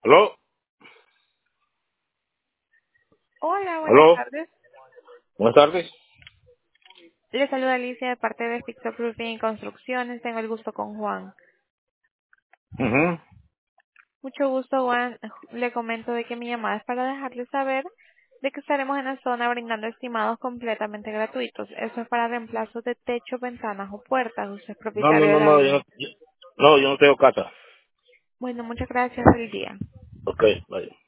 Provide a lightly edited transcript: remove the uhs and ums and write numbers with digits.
¿Aló? Hola, buenas ¿Aló? tardes. Buenas tardes. Le saluda Alicia de parte de Fixo Roofing y Construcciones. Tengo el gusto con Juan. Ujú. Mucho gusto, Juan. Le comento de que mi llamada es para dejarle saber de que estaremos en la zona brindando estimados completamente gratuitos. Eso es para reemplazos de techo, ventanas o puertas. Usted es No, no, propietario de no, la no, vivienda. no, yo no tengo casa. Bueno, muchas gracias. Feliz día. Ok, vaya.